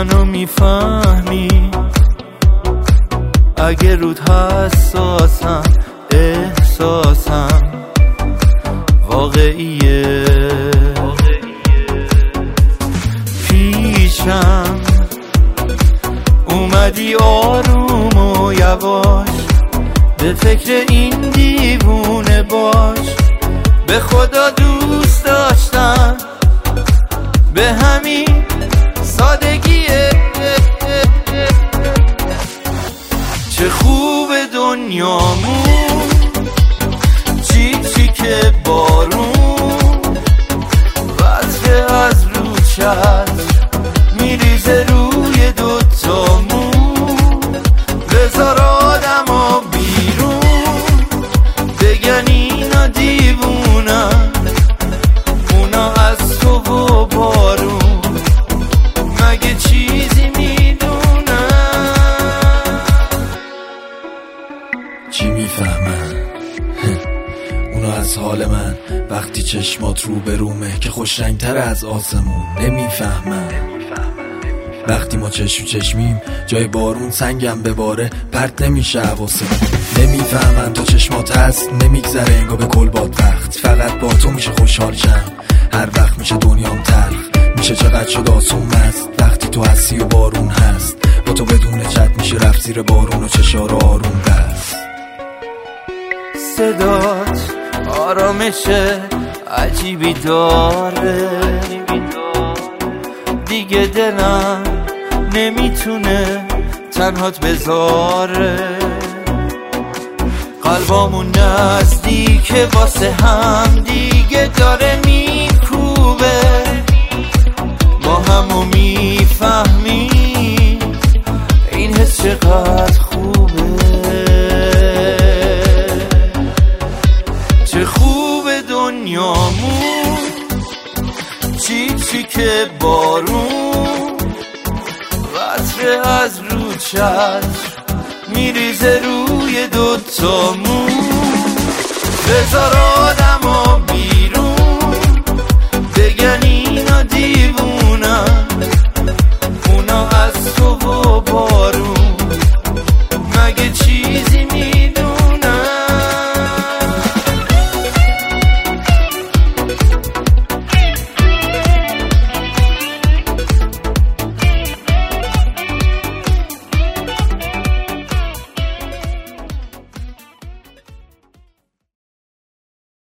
منو میفهمی اگه رود حساسم، احساسم واقعیه. پیشم اومدی آروم و یواش، به فکر این دیوونه باش. به خدا دوست داشتم به همین سادگیه. چه خوب دنیامون، چی که بارون وزه از رو چشم میریزه روی دوتامون. بذار آدما بیرون بگن اینا دیوونن، اونا از تو و بارون مگه چیزی میدونن؟ چی میفهمن؟ اونا از حال من وقتی چشمات رو به رومه که خوش رنگتر از آسمون. نمیفهمن وقتی ما چشم چشمیم جای بارون سنگم بباره پرت نمیشه حواسمون. نمیفهمن تو چشمات هست نمیگذره انگار به کل باد وقت. فقط با تو میشه خوشحال شم، هر وقت میشه دنیام تلخ. میشه چقدر شد آسون مست وقتی تو هستی و بارون هست. با تو بدون چت میشه رفت زیر بارون و چشار آروم بست. صدات آرامشه عجیبی داره، دیگه دلم نمیتونه تنهات بذاره. قلبامون نزدیکه واسه هم دیگه داره میکوبه. ما همو میفهمیم این حس چقدر خوبه. چه خوب دنیامون، چی که بارون قطره از رو چشم میریزه روی دوتامون. بذار آدما بیرون بگن اینا دیوونن، اونا از تو